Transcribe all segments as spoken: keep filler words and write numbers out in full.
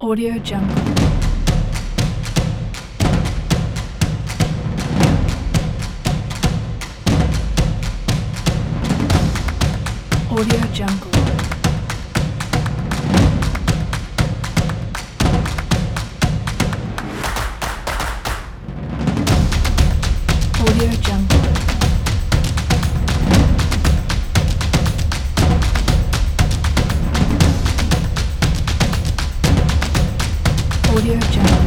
Audio Jungle. Audio Jungle. Audio Jungle. Audio Jungle.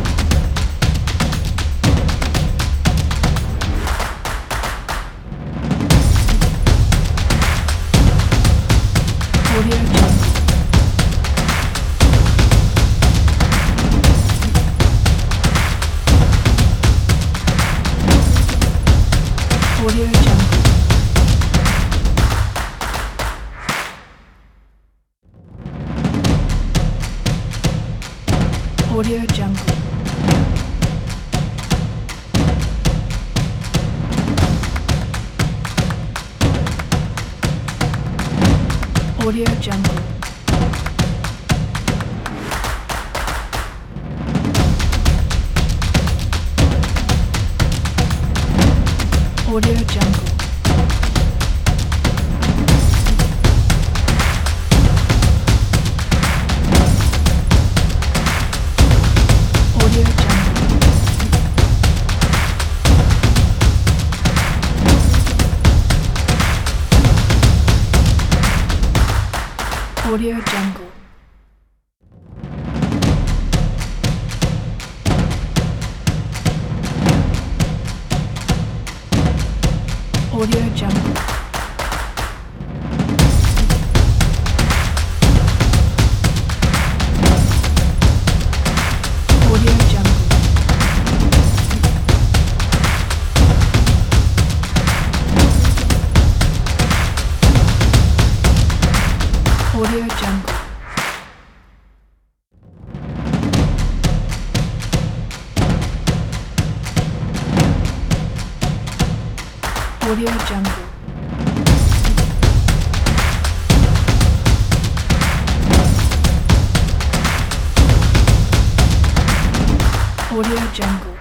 Audio Jungle. Audio Jungle. Audio Jungle. Audio Jungle. Audio Jungle. Audio Jungle. Audio Jungle. Audio Jungle. Audio Jungle. Audio Jungle. Audio Jungle. Audio Jungle.